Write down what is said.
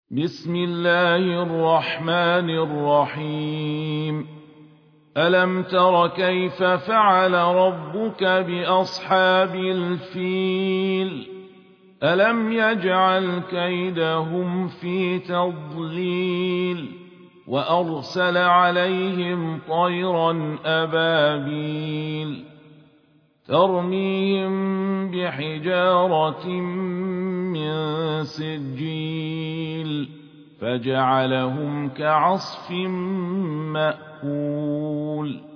بسم الله الرحمن الرحيم ألم تر كيف فعل ربك بأصحاب الفيل ألم يجعل كيدهم في تضليل وأرسل عليهم طيرا أبابيل ترميهم بحجارة من سجيل فجعلهم كعصف مأكول